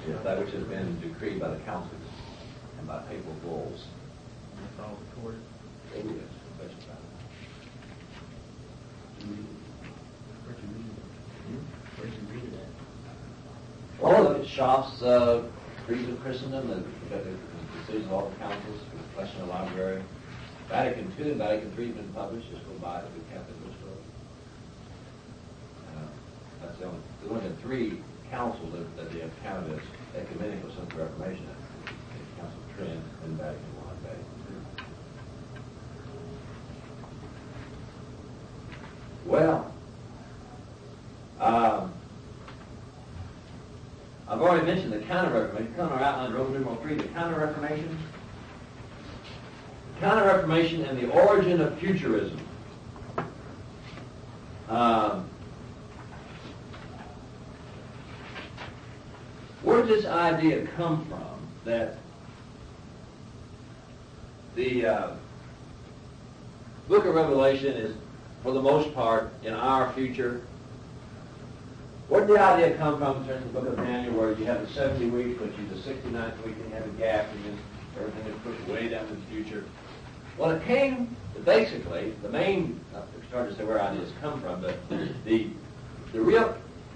is that which has been decreed by the councils and by papal bulls. And it's all recorded. Oh, yes, specified. Where'd you read it? Where'd you read it at? Well, look at Schaff's Creed of Christendom, the decisions of all the councils, the collection of the library. Vatican II and Vatican III have been published. Just go by it, the Catholic bookstore. That's the only three councils that they have counted as ecumenical since the Reformation. The Council of Trent and Vatican I, Vatican II. Well, I've already mentioned the Counter-Reformation. Come on, our outline, Roman numeral 3, the Counter-Reformation. Counter-Reformation and the origin of futurism. Where did this idea come from that the book of Revelation is, for the most part, in our future? Where did the idea come from in terms of the book of Daniel, where you have the 70 weeks, but you the 69th week, and you have a gap, and then everything is pushed way down to the future? Well, it came, basically, the main, it's hard to say where ideas come from, but the real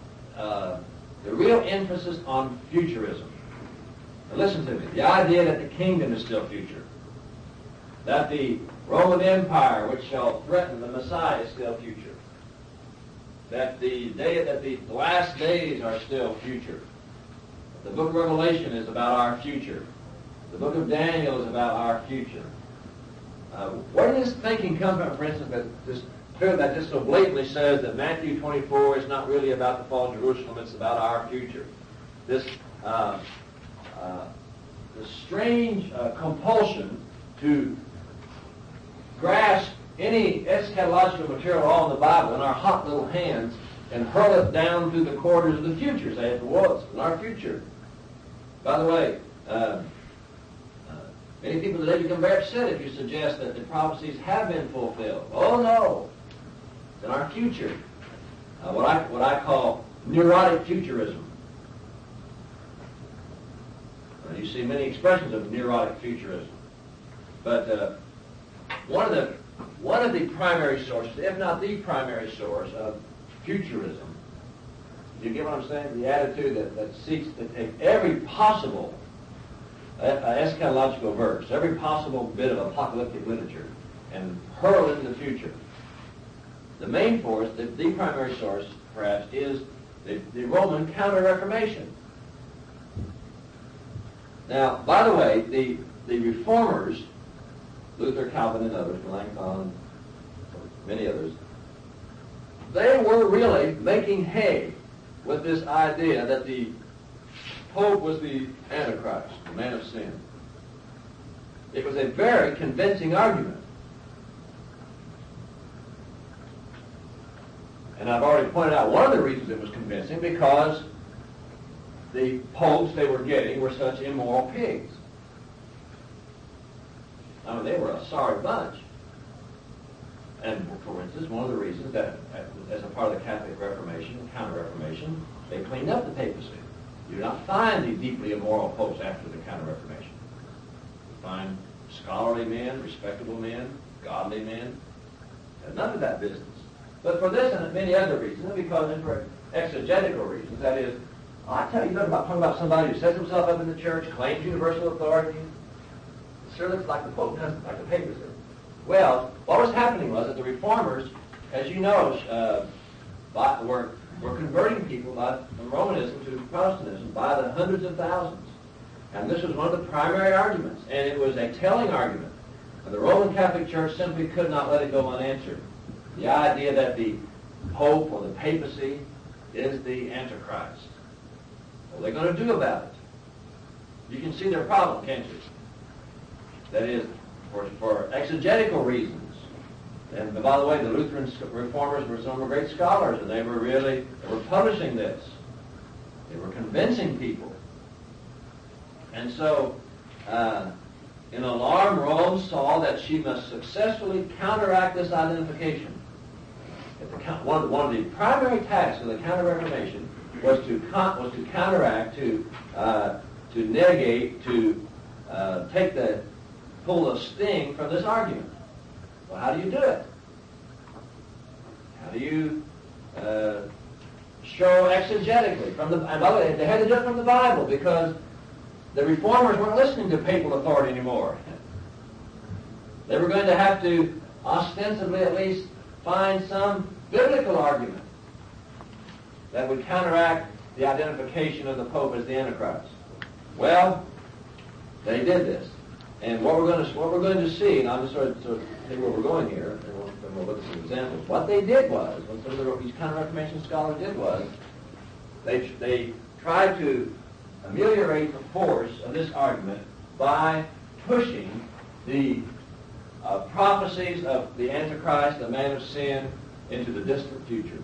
emphasis on futurism. Now listen to me. The idea that the kingdom is still future. That the Roman Empire, which shall threaten the Messiah, is still future. That the last days are still future. The book of Revelation is about our future. The book of Daniel is about our future. Where did this thinking come from, for instance, that just so blatantly says that Matthew 24 is not really about the fall of Jerusalem, it's about our future? This strange compulsion to grasp any eschatological material all in the Bible in our hot little hands and hurl it down through the corridors of the future, say it was, in our future. By the way, many people today become very upset if you suggest that the prophecies have been fulfilled. Oh no, it's in our future. What I call neurotic futurism. You see many expressions of neurotic futurism, but one of the primary sources, if not the primary source of futurism, you get what I'm saying? The attitude that seeks to take every possible eschatological verse, every possible bit of apocalyptic literature, and hurl it into the future. The main force, the primary source, perhaps, is the Roman Counter-Reformation. Now, by the way, the Reformers, Luther, Calvin, and others, Melanchthon, many others, they were really making hay with this idea that the Pope was the Antichrist, the man of sin. It was a very convincing argument. And I've already pointed out one of the reasons it was convincing, because the popes they were getting were such immoral pigs. I mean, they were a sorry bunch. And, for instance, one of the reasons that, as a part of the Catholic Reformation, the Counter-Reformation, they cleaned up the papacy. You do not find the deeply immoral popes after the Counter-Reformation. You find scholarly men, respectable men, godly men, and none of that business. But for this and many other reasons, and because for exegetical reasons, that is, I tell you, talking about somebody who sets himself up in the church, claims universal authority. It sure looks like the Pope, doesn't, like the papacy. Well, what was happening was that the Reformers, as you know, were converting people from Romanism to Protestantism by the hundreds of thousands. And this was one of the primary arguments, and it was a telling argument. And the Roman Catholic Church simply could not let it go unanswered. The idea that the Pope or the papacy is the Antichrist. What are they going to do about it? You can see their problem, can't you? That is, for exegetical reasons. And by the way, the Lutheran Reformers were some great scholars, and they were publishing this. They were convincing people. And so, in alarm, Rome saw that she must successfully counteract this identification. One of the primary tasks of the Counter-Reformation was to counteract, to negate, to pull the sting from this argument. Well, how do you do it? How do you show exegetically from the? And by the way, they had to do it from the Bible because the reformers weren't listening to papal authority anymore. They were going to have to ostensibly at least find some biblical argument that would counteract the identification of the Pope as the Antichrist. Well, they did this, and what we're going to see, and I'll just sort of see where we're going here, and we'll look at some examples. What they did was, what some of these Counter-Reformation scholars did was, they tried to ameliorate the force of this argument by pushing the prophecies of the Antichrist, the man of sin, into the distant future.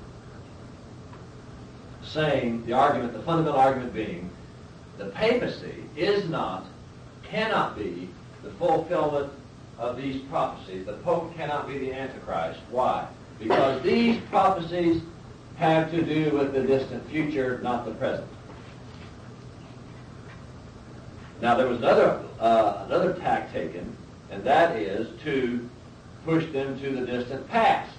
Saying the fundamental argument being, the papacy cannot be the fulfillment of these prophecies. The Pope cannot be the Antichrist. Why? Because these prophecies have to do with the distant future, not the present. Now, there was another tack taken, and that is to push them to the distant past.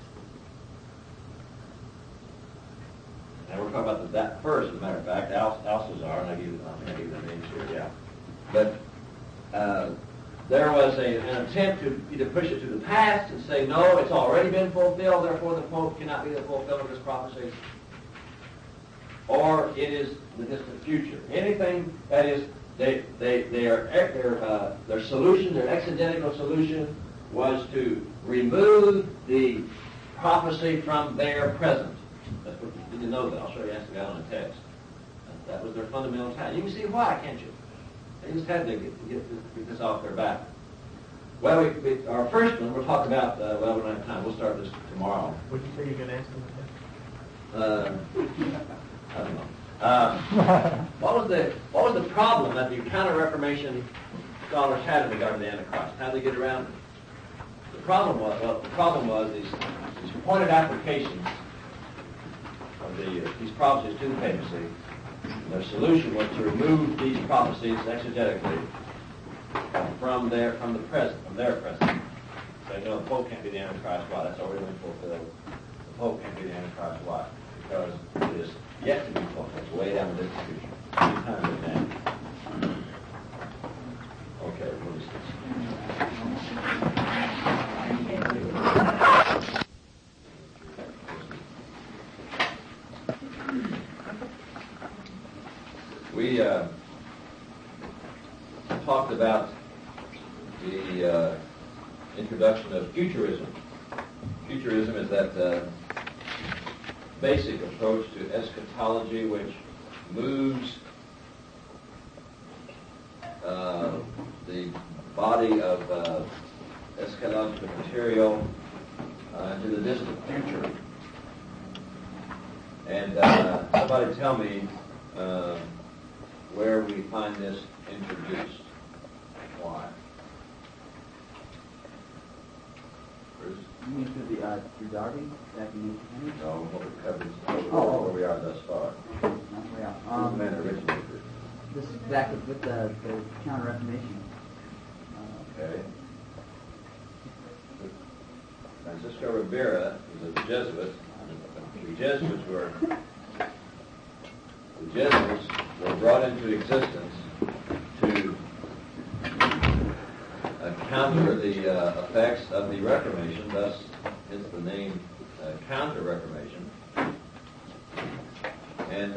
Now, we're talking about that first, as a matter of fact, Alcazar, and I'll give you the names here, yeah. But there was an attempt to either push it to the past and say, no, it's already been fulfilled, therefore the Pope cannot be the fulfillment of this prophecy. Or it is the distant future. Anything that is, their solution, their exegetical solution, was to remove the prophecy from their present. That's what you need to know that. I'll show you as we go on the text. That was their fundamental task. You can see why, can't you? They just had to get this off their back. Well, our first one, we'll talk about, we don't have time. We'll start this tomorrow. What did you say you're going to ask them? I don't know. What was the problem that the Counter-Reformation scholars had in regard to the Antichrist? How did they get around it? The problem was these pointed applications of these prophecies to the papacy. Their solution was to remove these prophecies exegetically from their present. Say, no, the Pope can't be the Antichrist. Why? That's already been fulfilled. The Pope can't be the Antichrist. Why? Because it is yet to be fulfilled. It's way down the distribution. Anytime with that. Okay, what is this? We talked about the introduction of futurism. Futurism is that basic approach to eschatology which moves the body of eschatological material into the distant future. And somebody tell me where we find this introduced. Why? Bruce? You mean through Darby back in 1800? No, what we covered where we are thus far. Who's the man originated? This is back with the Counter-Reformation. Okay. Francisco Rivera was a Jesuit. The Jesuits were brought into existence to counter the effects of the Reformation, thus hence the name Counter-Reformation. And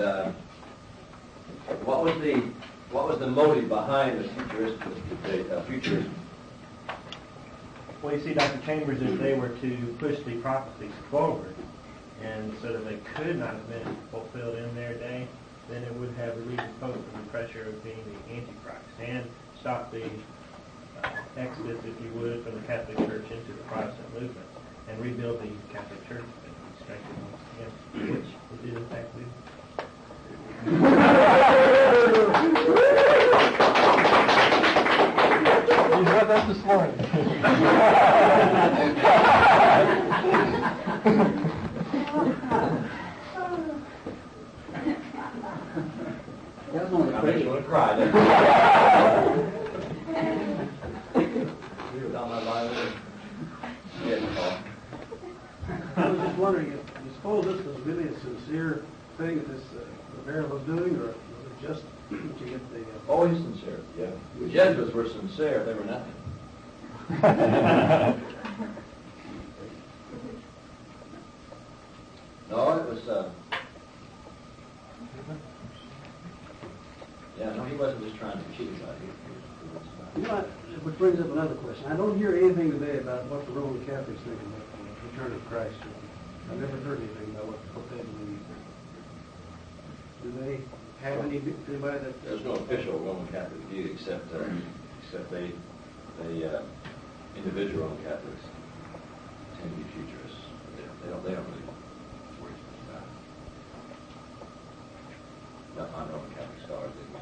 what was the motive behind the futurism? Well, you see, Dr. Chambers, if they were to push the prophecies forward, and so that they could not have been fulfilled in their day, then it would have relieved the Pope from the pressure of being the Antichrist and stop the exodus, if you would, from the Catholic Church into the Protestant movement and rebuild the Catholic Church and strengthen it again, which it did in fact do. You heard that this morning. only I made you pretty. want to cry. You were down my line. Yeah, Paul. I was just wondering, if you suppose this was really a sincere thing that this Rivera was doing, or was it just to get the... Always sincere, yeah. The Jesuits were sincere, they were nothing. No, it was, yeah, no, he wasn't just trying to cheat about it. You know, which brings up another question. I don't hear anything today about what the Roman Catholics think about the return of Christ. I've never heard anything about what they believe. Do they have anybody that... There's no official Roman Catholic view except they individual Roman Catholics tend to be futurists. They don't really worry too much about it. Not find Roman Catholic scholars that go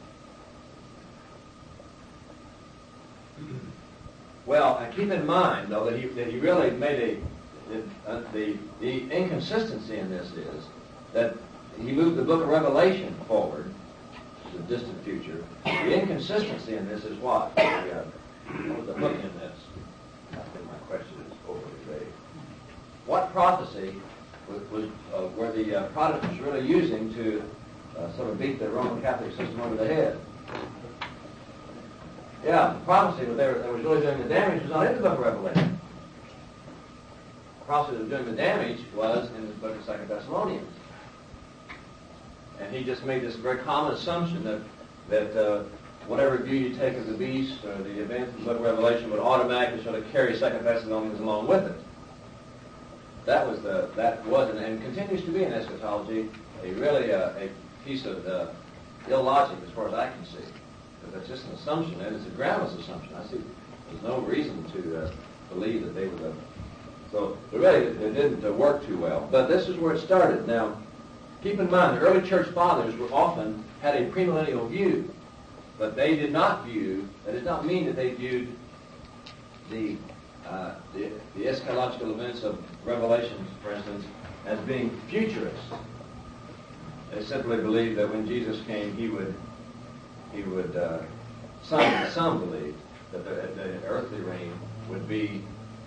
into it. Well, and keep in mind though that he really made the inconsistency in this is that he moved the book of Revelation forward to the distant future. The inconsistency in this is what? What was the hook in this? I think my question is overly vague. What prophecy were the Protestants really using to sort of beat the Roman Catholic system over the head? Yeah, the prophecy that was really doing the damage was not in the book of Revelation. The prophecy that was doing the damage was in the book of 2 Thessalonians. And he just made this very common assumption that whatever view you take of the beast or the events in the book of Revelation would automatically sort of carry 2 Thessalonians along with it. That was and continues to be in eschatology a piece of illogic as far as I can see. Because that's just an assumption, and it's a groundless assumption. I see there's no reason to believe that they were so really it didn't work too well. But this is where it started. Now, keep in mind, the early church fathers often had a premillennial view, but they did not view. That did not mean that they viewed the eschatological events of Revelation, for instance, as being futurists. They simply believed that when Jesus came, he would. Some believed that the earthly reign would be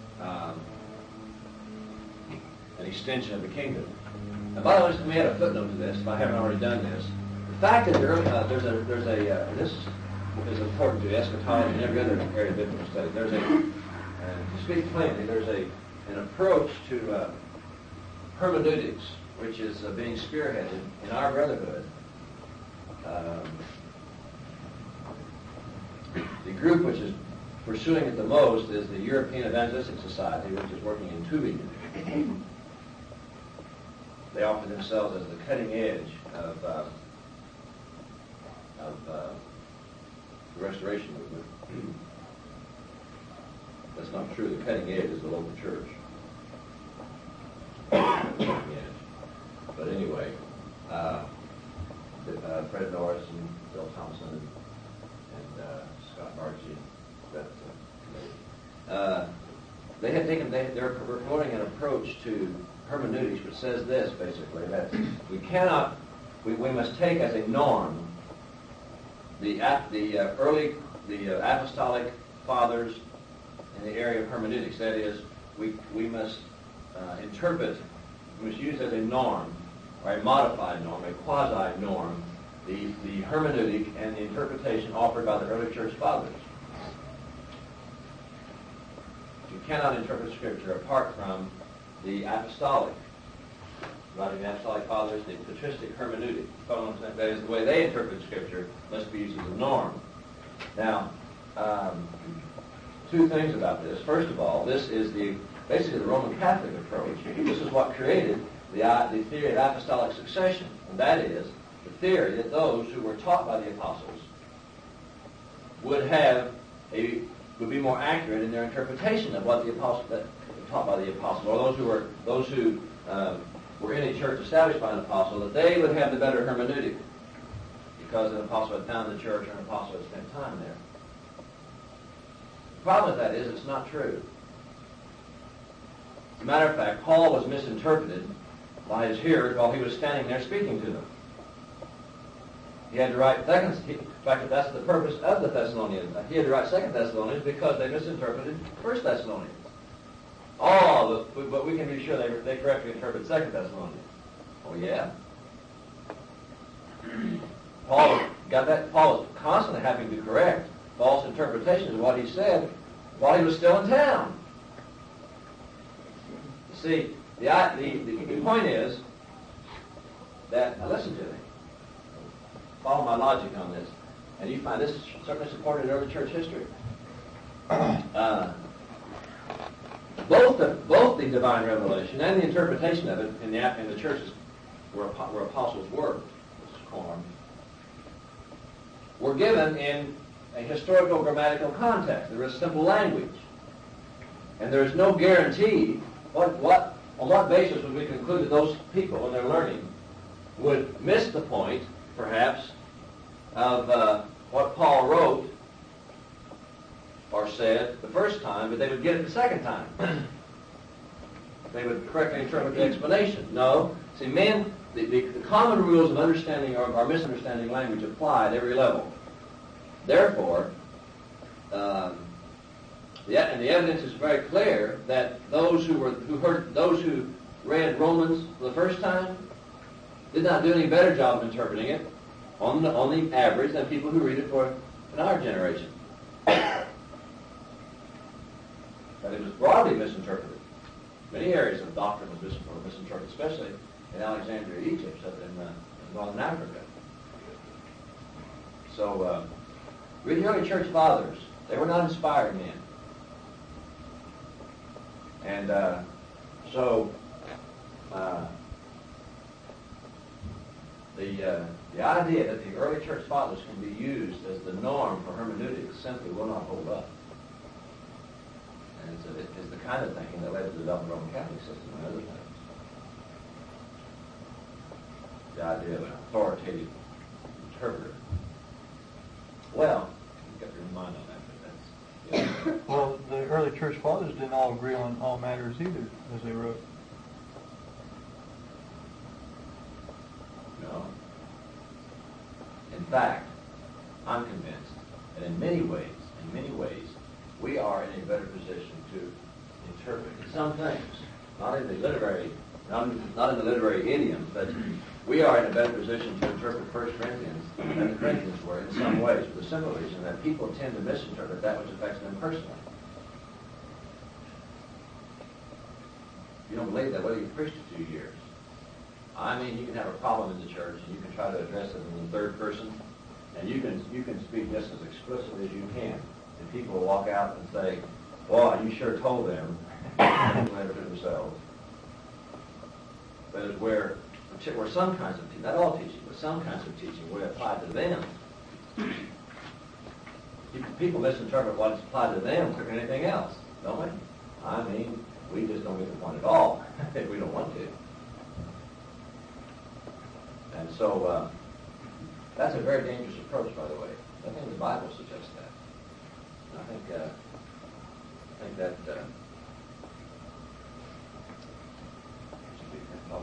an extension of the kingdom. And by the way, we had a footnote to this, if I haven't already done this. The fact that this is important to eschatology and every other area of biblical study. To speak plainly, there's an approach to hermeneutics, which is being spearheaded in our brotherhood. The group which is pursuing it the most is the European Evangelistic Society, which is working in Tübingen. They offer themselves as the cutting edge of the Restoration movement. That's not true. The cutting edge is the local church. But anyway, Fred Norris and Bill Thompson and Scott Marchie, they're promoting an approach to hermeneutics which says this basically, that we must take as a norm the apostolic fathers in the area of hermeneutics. That is, we must interpret, we must use as a norm, or a modified norm, a quasi-norm, the hermeneutic and the interpretation offered by the early church fathers. You cannot interpret Scripture apart from the apostolic. Right, the apostolic fathers, the patristic hermeneutic. That is, the way they interpret Scripture must be used as a norm. Now, two things about this. First of all, this is basically the Roman Catholic approach. This is what created the theory of apostolic succession, and that is the theory that those who were taught by the apostles would be more accurate in their interpretation of what the apostles that were taught by the apostles, or those who were in a church established by an apostle, that they would have the better hermeneutic because an apostle had founded the church or an apostle had spent time there. The problem with that is it's not true. As a matter of fact, Paul was misinterpreted by his hearers while he was standing there speaking to them. He had to write Second. In fact, that's the purpose of the Thessalonians. He had to write Second Thessalonians because they misinterpreted First Thessalonians. But we can be sure they correctly interpret Second Thessalonians. Oh yeah. Paul was constantly having to correct false interpretations of what he said while he was still in town. You see, the point is that, now listen to me, follow my logic on this, and you find this is certainly supported in early church history. Both the divine revelation and the interpretation of it in the churches where apostles were formed were given in a historical grammatical context. There is simple language, and there is no guarantee. On what basis would we conclude that those people in their learning would miss the point, perhaps, of what Paul wrote or said the first time, but they would get it the second time? They would correctly interpret the explanation. No. See, men, the common rules of understanding or misunderstanding language apply at every level. Therefore, the evidence is very clear that those who read Romans for the first time did not do any better job of interpreting it on the average than people who read it in our generation. But it was broadly misinterpreted. Many areas of doctrine was misinterpreted, especially in Alexandria, Egypt, in northern Africa. So, read the early church fathers. They were not inspired men. And the idea that the early church fathers can be used as the norm for hermeneutics simply will not hold up. And it's the kind of thinking that led to the development of the Roman Catholic system and other things. The idea of an authoritative interpreter. Well, you've got your mind on that, but that's... Yeah. Well, the early church fathers didn't all agree on all matters either, as they wrote. No. In fact, I'm convinced that in many ways, we are in a better position to interpret some things, not in the literary idioms, but we are in a better position to interpret 1 Corinthians than the Corinthians were in some ways, for the simple reason that people tend to misinterpret that which affects them personally. If you don't believe that, whether you've preached it 2 years. I mean, you can have a problem in the church, and you can try to address it in the third person, and you can speak just as explicitly as you can. And people will walk out and say, "Boy, you sure told them," and to themselves. But it's where some kinds of teaching, not all teaching, but some kinds of teaching, where applied to them, people misinterpret what's applied to them quicker than anything else, don't we? I mean, we just don't get the point at all if we don't want to. And so that's a very dangerous approach, by the way. I think the Bible suggests that. And I think that should be thought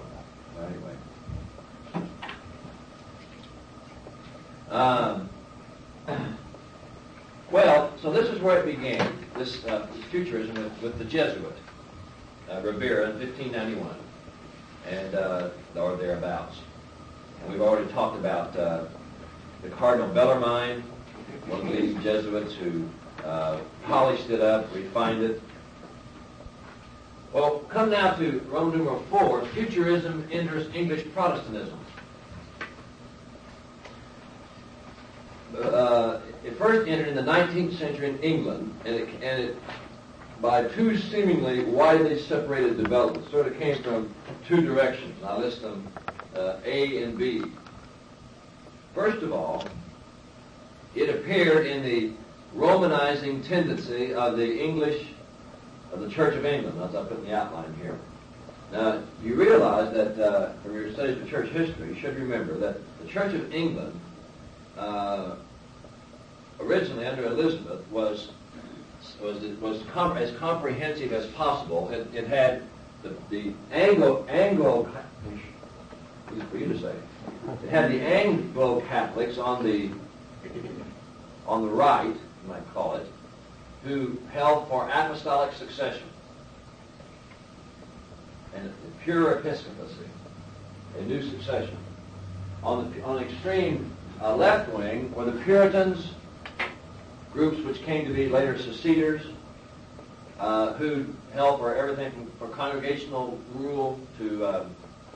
about. Anyway. Well, so this is where it began, this futurism with the Jesuit, Ribera in 1591, and or thereabouts. And we've already talked about the Cardinal Bellarmine, one of the leading Jesuits who polished it up, refined it. Well, come now to Roman numeral 4, futurism enters English Protestantism. It first entered in the 19th century in England, and it by two seemingly widely separated developments. Sort of came from two directions. I'll list them, A and B. First of all, it appeared in the Romanizing tendency of the Church of England, as I put in the outline here. Now, you realize that from your studies of church history, you should remember that the Church of England, originally under Elizabeth, was as comprehensive as possible. It had the Anglo, easy for you to say, It had the Anglo-Catholics on the right, you might call it, who held for apostolic succession and pure episcopacy, a new succession. On the extreme left wing were the Puritans, groups which came to be later seceders, who held for everything from congregational rule to,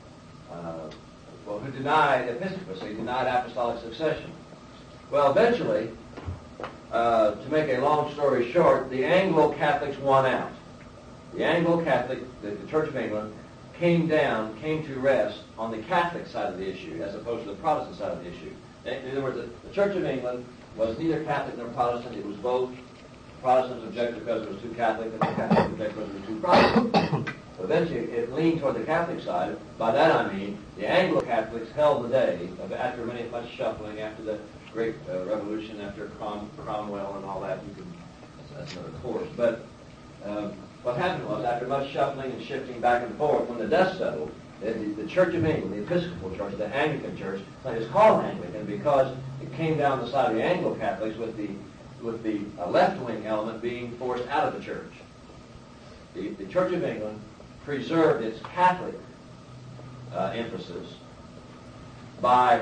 who denied episcopacy, denied apostolic succession. Well, eventually, to make a long story short, the Anglo-Catholics won out. The Anglo-Catholic, the Church of England, came to rest on the Catholic side of the issue as opposed to the Protestant side of the issue. In other words, the Church of England was neither Catholic nor Protestant. It was both. Protestants objected because it was too Catholic, and the Catholics objected because it was too Protestant. So eventually it leaned toward the Catholic side. By that I mean the Anglo-Catholics held the day after much shuffling, after the Great Revolution, after Cromwell and all that. That's another course. But what happened was, after much shuffling and shifting back and forth, when the dust settled, the Church of England, the Episcopal Church, the Anglican Church, it's called Anglican because it came down the side of the Anglo-Catholics with the left-wing element being forced out of the church. The Church of England preserved its Catholic emphasis by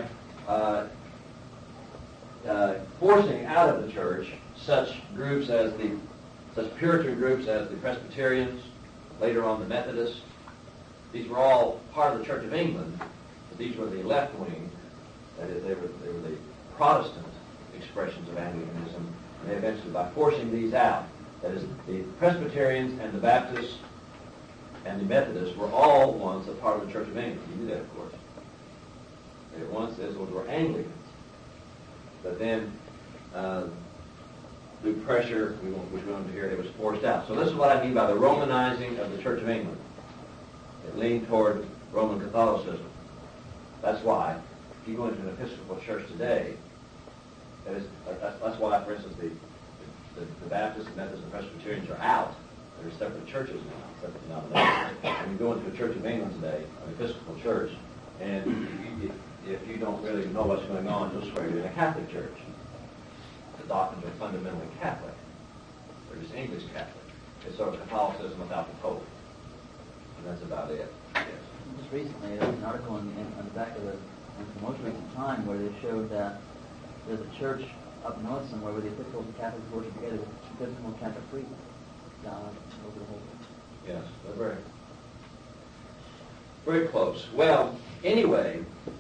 forcing out of the church such Puritan groups as the Presbyterians, later on the Methodists. These were all part of the Church of England, but these were the left wing. That is, they were the Protestant expressions of Anglicanism. And they eventually, by forcing these out, that is, the Presbyterians and the Baptists and the Methodists were all once a part of the Church of England. You knew that, of course. They were once, those were Anglicans. But then, through pressure, which we wanted to hear, it was forced out. So this is what I mean by the Romanizing of the Church of England. It leaned toward Roman Catholicism. That's why, if you go into an Episcopal church today, that's why, for instance, the Baptists, the Methodists, and the Presbyterians are out. They're separate churches now, separate denominations. And you go into a Church of England today, an Episcopal church, and if you don't really know what's going on, you'll swear you're in a Catholic church. The doctrines are fundamentally Catholic. They're just English Catholic. It's sort of Catholicism without the Pope. And that's about it. Yes. Just recently, there was an article on the back of the most recent time where they showed that there's a church up north somewhere where the Episcopals and Catholics worship together with Episcopal and Catholic priests over the whole thing. Yes, they're very close. Well, anyway,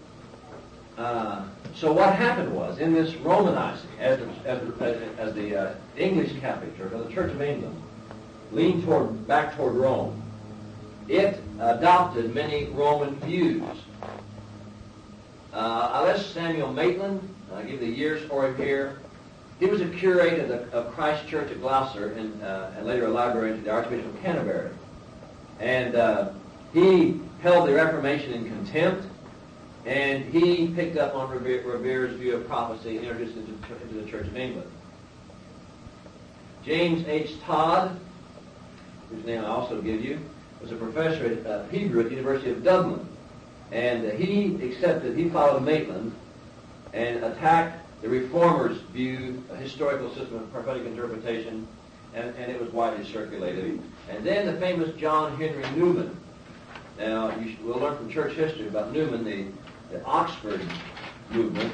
so what happened was, in this Romanizing, as the English Catholic Church, or the Church of England, leaned back toward Rome, it adopted many Roman views. I list Samuel Maitland. I'll give the years for him here. He was a curate of Christ Church at Gloucester and later a librarian to the Archbishop of Canterbury. And he held the Reformation in contempt, and he picked up on Revere's view of prophecy and introduced it into the Church of England. James H. Todd, whose name I also give you, was a professor of Hebrew at the University of Dublin. And he followed Maitland and attacked the Reformers' view, a historical system of prophetic interpretation, and it was widely circulated. And then the famous John Henry Newman. Now, we'll learn from church history about Newman, the Oxford movement.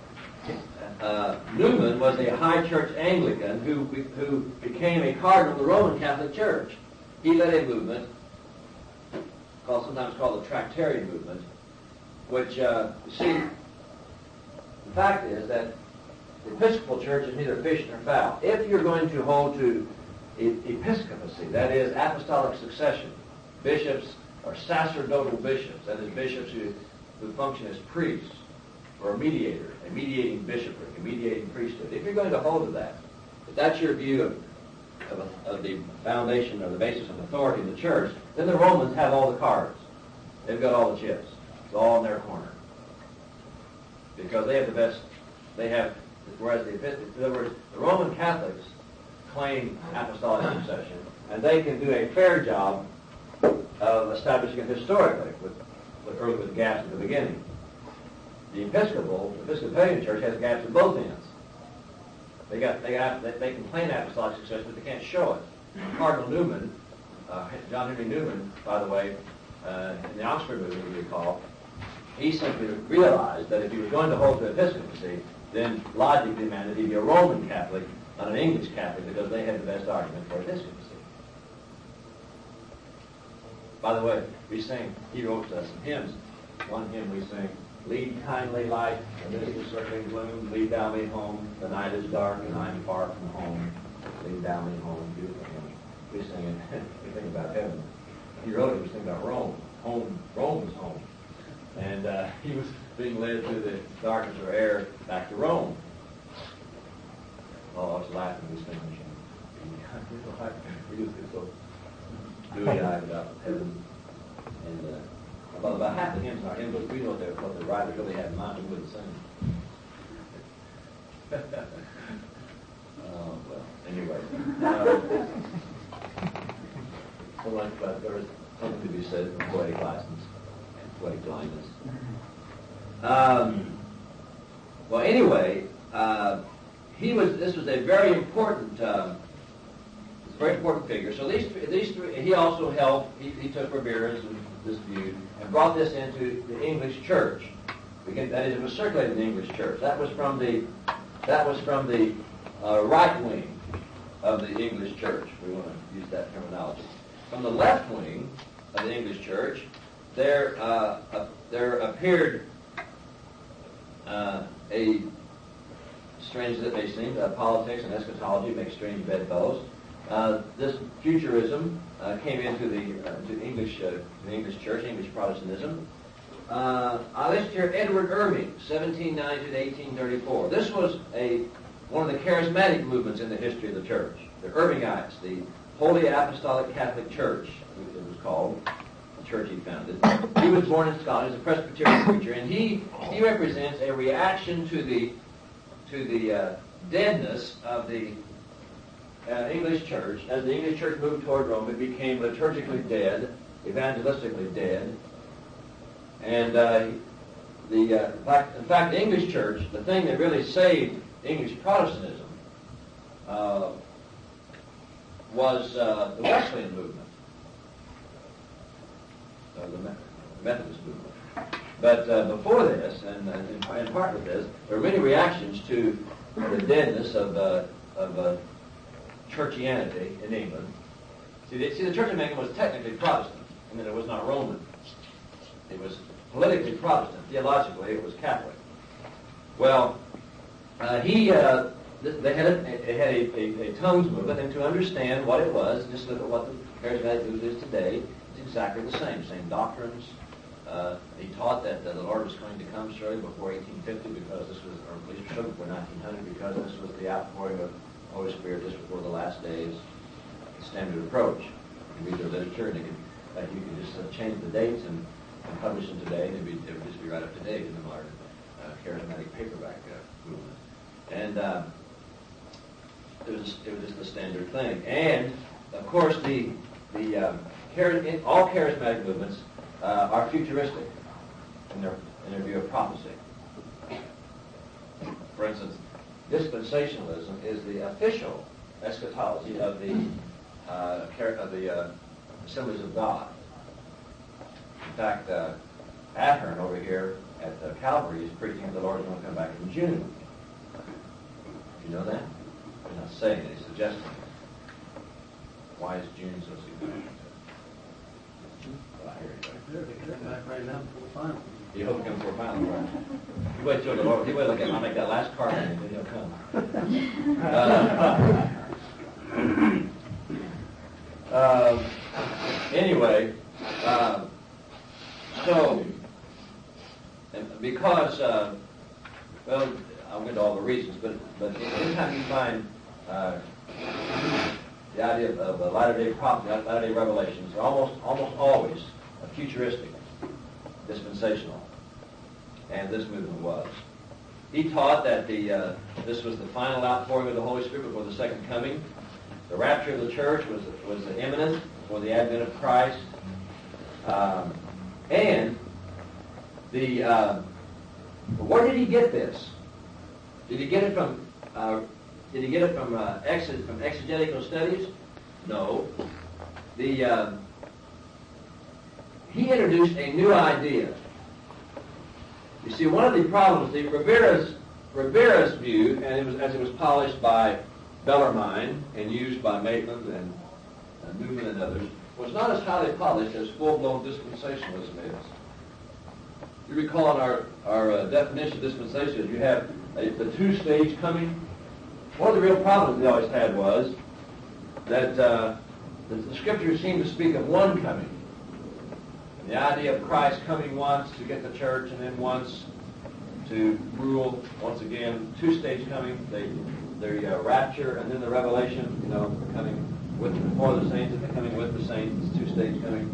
Newman was a high church Anglican who became a cardinal of the Roman Catholic Church. He led a movement sometimes called the Tractarian movement, which, you see, the fact is that the Episcopal Church is neither fish nor fowl. If you're going to hold to episcopacy, that is apostolic succession, bishops are sacerdotal bishops, that is bishops who function as priests, or a mediator, a mediating bishopric, a mediating priesthood. If you're going to hold to that, if that's your view of the foundation or the basis of authority in the church, then the Romans have all the cards. They've got all the chips. It's all in their corner. Because they have the best, whereas in other words, the Roman Catholics claim apostolic succession, and they can do a fair job of establishing it historically, with gaps at the beginning. The Episcopalian Church has gaps at both ends. They can claim apostolic success, but they can't show it. Cardinal Newman, John Henry Newman, by the way, in the Oxford movement, we recall, he simply realized that if he was going to hold to episcopacy, then logically demanded he be a Roman Catholic, not an English Catholic, because they had the best argument for episcopacy. By the way, he wrote some hymns. One hymn we sing, "Lead kindly light, amidst the circling gloom, lead thou me home, the night is dark and I am far from home, lead thou me home." Beautiful hymn. We sing it, we think about heaven. He wrote it, we think about Rome. Rome was home. And he was being led through the darkness of air back to Rome. Oh, I was laughing when we sang this hymn. We just get so dewy-eyed about heaven. And about half the hymns in our hymn book, we know what the writer really had in mind, we wouldn't sing. Oh, well, anyway. There is something to be said for poetic license and poetic blindness. Well, anyway, this was a very important figure. So these three, he also helped. He took forbearance and this view and brought this into the English church. That is, it was circulated in the English church. That was from the right wing of the English church. We want to use that terminology. From the left wing of the English church, there appeared strange as it may seem, politics and eschatology make strange bedfellows. This futurism came into the English church, English Protestantism. I list here Edward Irving, 1790 to 1834. This was one of the charismatic movements in the history of the church. The Irvingites, the Holy Apostolic Catholic Church, it was called, the church he founded. He was born in Scotland. He's a Presbyterian preacher, and he represents a reaction to the deadness of the English church. As the English church moved toward Rome, it became liturgically dead, evangelistically dead, and in fact, the English church, the thing that really saved English Protestantism, was the Wesleyan movement, the Methodist movement. But before this, and in part with this, there were many reactions to the deadness of churchianity in England. See, the Church of England was technically Protestant, and that it was not Roman. It was politically Protestant. Theologically, it was Catholic. Well, they had a tongues movement, and to understand what it was, just look at what the charismatic movement is today. It's exactly the same doctrines. He taught that the Lord was going to come surely before 1850, because this was, or at least shortly before 1900, because this was the outpouring of the Holy Spirit just before the last days. The standard approach. You read their literature, and you can just change the dates and publish them today, and it would just be right up to date in the modern charismatic paperback movement. And it was just the standard thing. And of course, all charismatic movements are futuristic in their view of prophecy. For instance, dispensationalism is the official eschatology of the Assemblies of God. In fact, Ahern over here at Calvary is preaching that the Lord is going to come back in June. You know that? He's not saying it, he's suggesting it. Why is June so significant? Well, I hear you. They're back right now before the final. You hope he comes for a final, right? You wait till the Lord, you wait till I'll make that last card and then he'll come. Anyway, so, because, well, I'll get to all the reasons, but anytime you find the idea of latter-day prophecy, latter-day revelations, are almost always futuristic, dispensational, and this movement was. He taught that this was the final outpouring of the Holy Spirit before the second coming. The rapture of the church was imminent before the advent of Christ, and the But where did he get this? Did he get it from exegetical studies? No. He introduced a new idea. You see, one of the problems, Rivera's view, and as it was polished by Bellarmine and used by Maitland and Newman and others, was not as highly polished as full-blown dispensationalism is. You recall in our definition of dispensationalism, you have the two-stage coming. One of the real problems they always had was that the Scriptures seem to speak of one coming. And the idea of Christ coming once to get the church and then once to rule once again, two-stage coming, the rapture and then the revelation, coming before the saints and the coming with the saints, it's two-stage coming.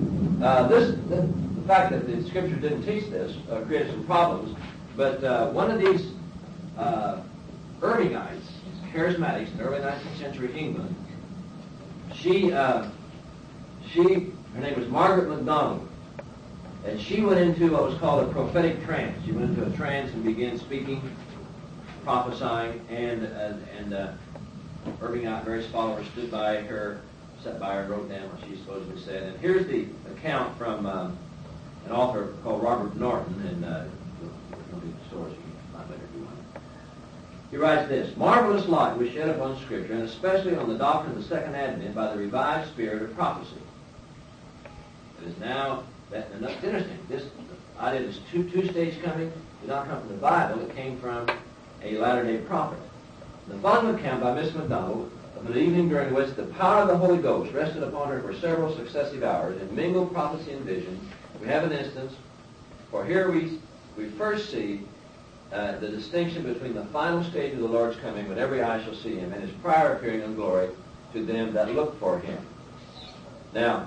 The fact that the Scripture didn't teach this created some problems, but one of these Irvingites, charismatics in early 19th century England, her name was Margaret MacDonald, and she went into what was called a prophetic trance. She went into a trance and began speaking, prophesying, and Irvingite, various followers stood by her, sat by her, and wrote down what she supposedly said. And here's the account from an author called Robert Norton, and you'll need the source, you might better do one. He writes this: "Marvelous light was shed upon Scripture, and especially on the doctrine of the second advent by the revived spirit of prophecy. It is now, and that's interesting, this idea of this two-stage coming did not come from the Bible, it came from a latter-day prophet. The following account by Miss MacDonald of an evening during which the power of the Holy Ghost rested upon her for several successive hours in mingled prophecy and vision. We have an instance, for here we first see the distinction between the final stage of the Lord's coming, when every eye shall see him, and his prior appearing in glory to them that look for him." Now,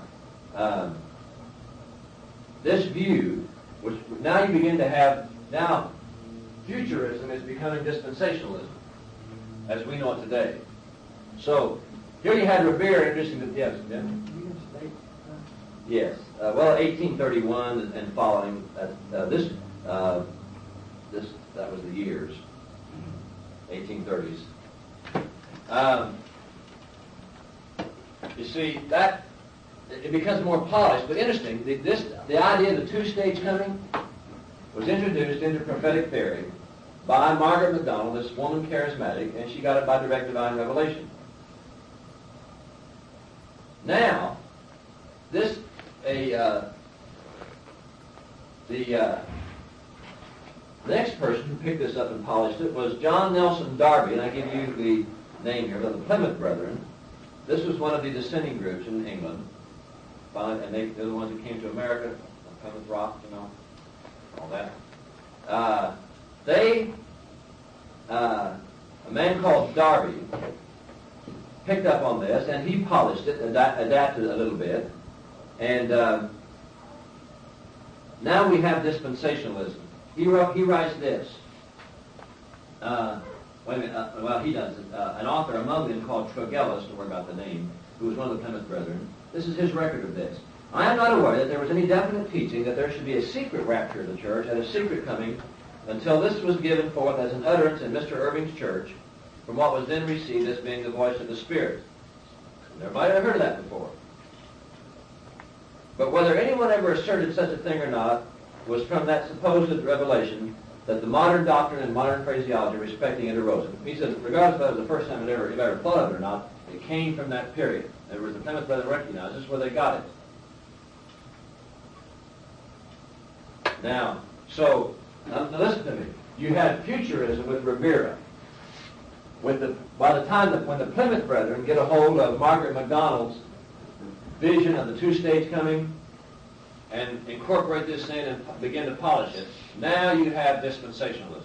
this view, which now you begin to have, now futurism is becoming dispensationalism, as we know it today. So, here you had Rivera introducing the, yes, yeah? Yes. 1831 and following, that was the years, 1830s. You see, that it becomes more polished, but interesting. The idea of the two-stage coming was introduced into prophetic theory by Margaret MacDonald, this woman charismatic, and she got it by direct divine revelation. Now, the next person who picked this up and polished it was John Nelson Darby, and I give you the name here, the Plymouth Brethren. This was one of the dissenting groups in England, and they're the ones who came to America, Plymouth Rock, all that. A man called Darby picked up on this, and he polished it, adapted it a little bit, and now we have dispensationalism. He writes this. Wait a minute. He doesn't. An author among them called Tregelles, don't worry about the name, who was one of the Plymouth Brethren. This is his record of this. "I am not aware that there was any definite teaching that there should be a secret rapture of the church and a secret coming until this was given forth as an utterance in Mr. Irving's church from what was then received as being the voice of the Spirit." Everybody have heard of that before. But whether anyone ever asserted such a thing or not was from that supposed revelation that the modern doctrine and modern phraseology respecting it arose. He says, regardless of whether it was the first time it ever thought of it or not, it came from that period. In other words, the Plymouth Brethren recognized this is where they got it. Now, listen to me. You had futurism with Rivera. When the Plymouth Brethren get a hold of Margaret MacDonald's vision of the two-stage coming and incorporate this in and begin to polish it, now you have dispensationalism.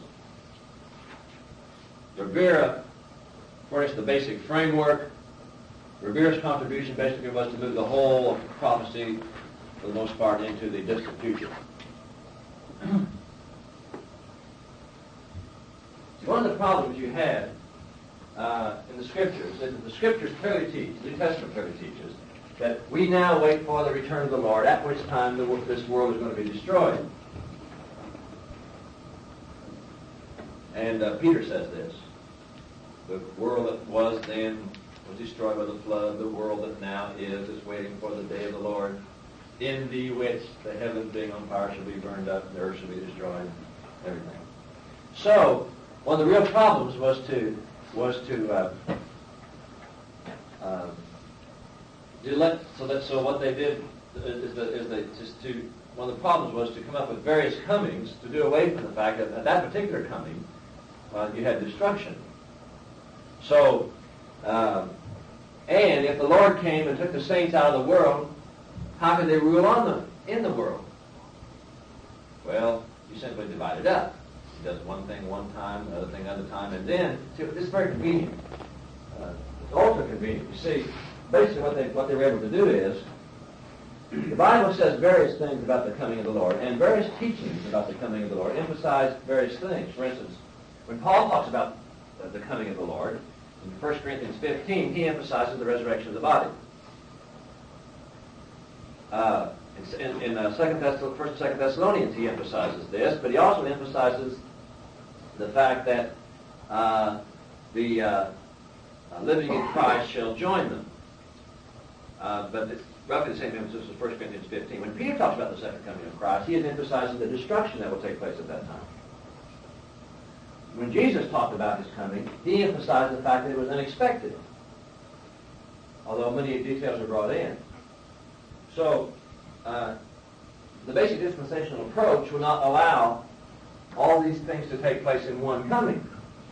Rivera furnished the basic framework. Rivera's contribution basically was to move the whole of prophecy, for the most part, into the distant future. One of the problems you had in the Scriptures is that the Scriptures clearly teach, the New Testament clearly teaches, that we now wait for the return of the Lord, at which time this world is going to be destroyed. And Peter says this: the world that was then was destroyed by the flood. The world that now is waiting for the day of the Lord, in the which the heavens being on fire shall be burned up, and the earth shall be destroyed, everything. So, one of the real problems was to what they did one of the problems was to come up with various comings to do away from the fact that at that particular coming you had destruction. So, and if the Lord came and took the saints out of the world, how could they rule on them in the world? Well, you simply divide it up. He does one thing one time, another thing another time, and then, see, this is very convenient. It's also convenient. You see, basically what they were able to do is, the Bible says various things about the coming of the Lord, and various teachings about the coming of the Lord emphasize various things. For instance, when Paul talks about the coming of the Lord, in 1 Corinthians 15, he emphasizes the resurrection of the body. In 1 and 2 Thessalonians, he emphasizes this, but he also emphasizes the fact that the living in Christ shall join them. But it's roughly the same emphasis as 1 Corinthians 15. When Peter talks about the second coming of Christ, he is emphasizing the destruction that will take place at that time. When Jesus talked about his coming, he emphasized the fact that it was unexpected, although many details are brought in. So, the basic dispensational approach will not allow all these things to take place in one coming.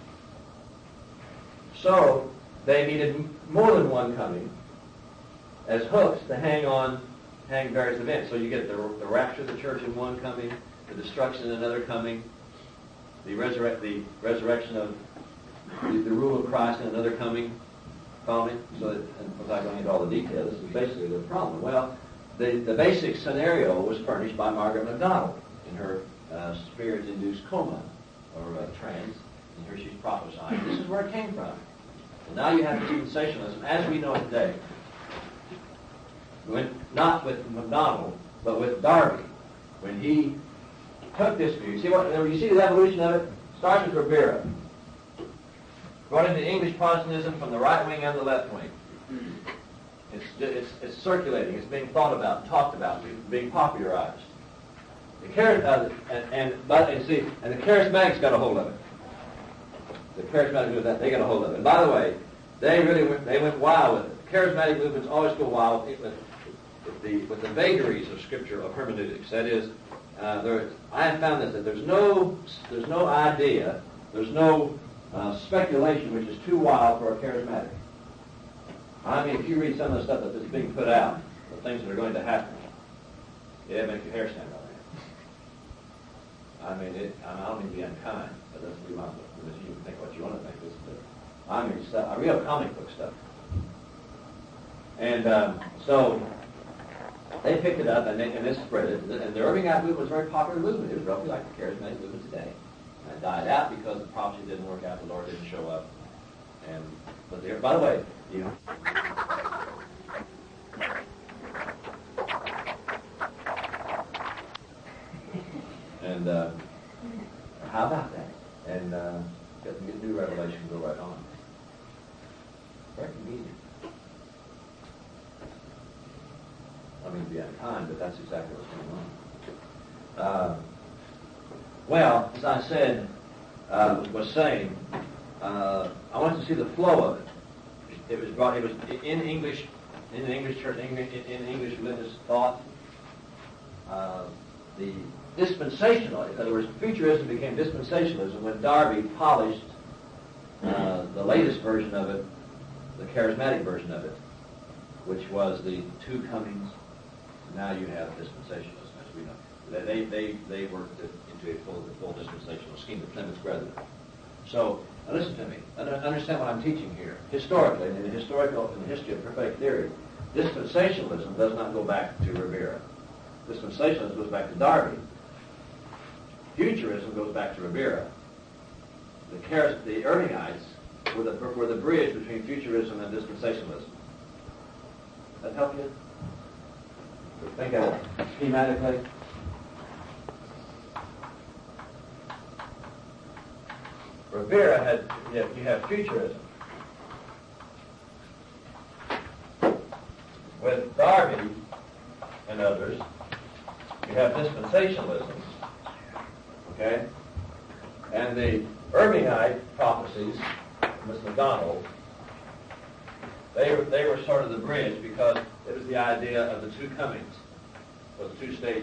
So, they needed more than one coming as hooks to hang various events. So you get the rapture of the church in one coming, the destruction in another coming, the resurrection of the rule of Christ in another coming. Follow me? So, and without going into all the details, this is basically the problem. Well, the basic scenario was furnished by Margaret MacDonald in her spirit-induced coma, or trance, and here she's prophesying. This is where it came from. And now you have dispensationalism as we know it today. Not with MacDonald, but with Darby, when he took this view. You see the evolution of it? Starts with Ribera. Brought into English Protestantism from the right wing and the left wing. It's circulating. It's being thought about, talked about, being popularized. The charismatics got a hold of it. The charismatics with that, they got a hold of it. And by the way, they went wild with it. Charismatic movements always go wild with the vagaries of Scripture, of hermeneutics. That is, I have found that there's no idea, there's no speculation which is too wild for a charismatic. I mean, if you read some of the stuff that's being put out, the things that are going to happen, it makes your hair stand on end. I don't mean to be unkind, but that's be my book. You can think what you want to think. Real comic book stuff. And so they picked it up and they spread it. And the Irvingite movement was a very popular movement. It was roughly like the charismatic movement today. And it died out because the prophecy didn't work out. The Lord didn't show up. But by the way, and how about that? And get the new revelation go right on. Very convenient. I mean to be unkind, but that's exactly what's going on. Well, as I said, was saying, I want to see the flow of it. It was in English, in the English church, in English religious thought. The dispensational, in other words, futurism became dispensationalism when Darby polished the latest version of it, the charismatic version of it, which was the two comings. Now you have dispensationalism, as we know. They worked it into a full dispensational scheme, the Plymouth Brethren. So, now listen to me. Understand what I'm teaching here. Historically, in the history of prophetic theory, dispensationalism does not go back to Ribera. Dispensationalism goes back to Darby. Futurism goes back to Ribera. The Irvingites were the bridge between futurism and dispensationalism. That help you? Think of it schematically. Rivera you have futurism. With Darby and others, you have dispensationalism. Okay? And the Irvingite prophecies, Miss McDonald, they were sort of the bridge because it was the idea of the two comings, or the two-stage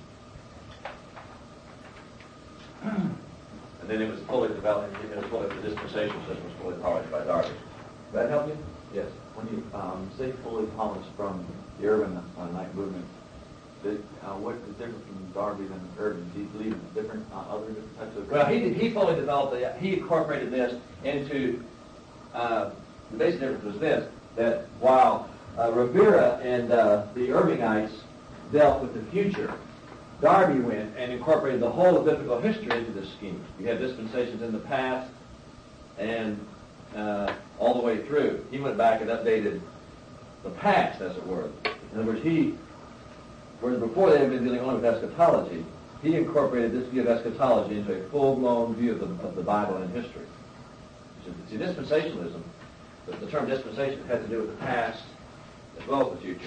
coming. And then it was fully developed, the dispensation system was fully polished by Darby. Does that help you? Yes. When you say fully polished from the urban night movement, what is different from Darby than urban? Do you believe in different other different types of? Well, he fully developed he incorporated this into the basic difference was this, that while Rivera and the Irvingites dealt with the future, Darby went and incorporated the whole of biblical history into this scheme. You had dispensations in the past and all the way through. He went back and updated the past, as it were. In other words, whereas before they had been dealing only with eschatology, he incorporated this view of eschatology into a full-blown view of the Bible and history. See, dispensationalism, the term dispensation has to do with the past as well as the future.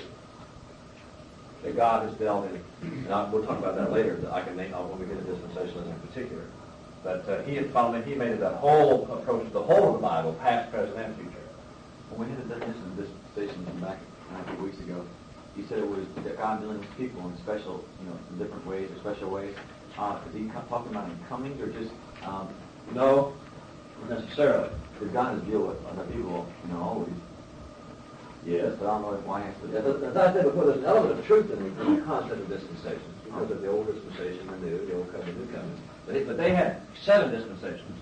That God has dealt in, and we'll talk about that later. I can name when we get to dispensationalism in particular. But he made it a whole approach to the whole of the Bible, past, present, and future. When we had a definition of dispensation back a few weeks ago, you said it was that God dealing with people in special, in different ways or special ways. Is he talking about in comings or just? No, not necessarily. Because God has dealt with other people, always. Yes. But I don't know why I have to. As I said before, there's an element of truth in the concept of dispensations because of the old dispensation and the old covenant, new covenant. But they had 7 dispensations,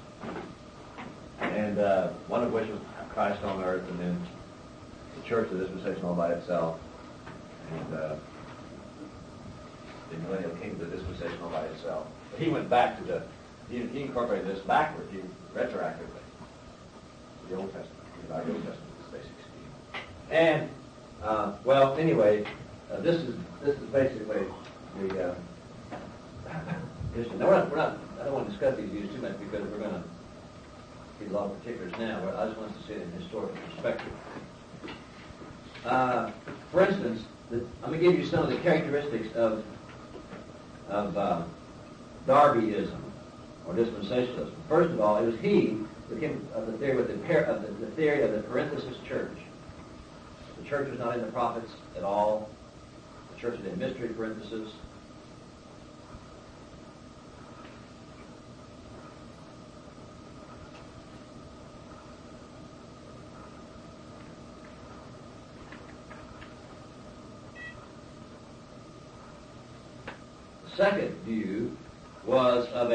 and one of which was Christ on earth, and then the church, the dispensation all by itself, and the millennial kingdom, the dispensation all by itself. But he went back to he incorporated this backward, retroactively, to the Old Testament, the Old Testament, this basic scheme. And anyway, this is basically the history. Now I don't want to discuss these views too much because we're going to see a lot of particulars now. But I just want us to see it in historical perspective. For instance, I'm going to give you some of the characteristics of Darbyism or dispensationalism. First of all, it was he that came of the theory of the theory of the parenthesis church. The church was not in the prophets at all. The church was in mystery parenthesis. The second view was of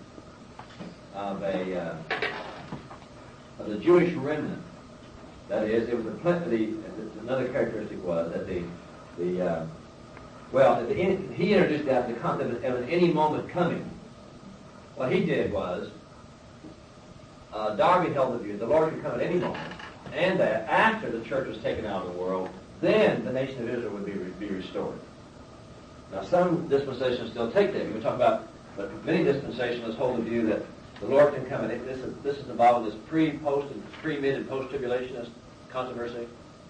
the Jewish remnant. That is, it was another characteristic was that he introduced that the concept of an any moment coming. What he did was, Darby held the view the Lord could come at any moment, and that after the church was taken out of the world, then the nation of Israel would be restored. Now, some dispensations still take that. We talk about, but many dispensationalists hold the view that the Lord can come, and this is involved in this pre-post and pre-mid and post-tribulationist controversy.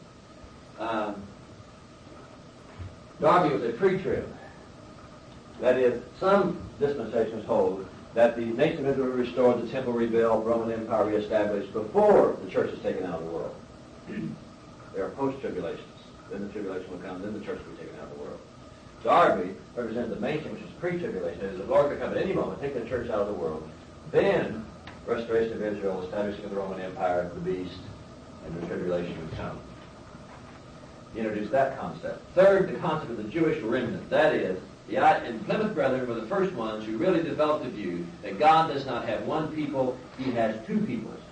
Darby was a pre-trib. That is, some dispensations hold that the nation of Israel was restored, the temple rebuilt, Roman Empire reestablished before the church is taken out of the world. There are post-tribulationists. Then the tribulation will come, then the church will be taken out of the world. Darby represented the main thing, which is pre-tribulation. That is, the Lord could come at any moment, take the church out of the world. Then, restoration of Israel, establishing of the Roman Empire, the beast, and the tribulation would come. He introduced that concept. Third, the concept of the Jewish remnant. That is, and Plymouth Brethren were the first ones who really developed the view that God does not have one people, he has two peoples.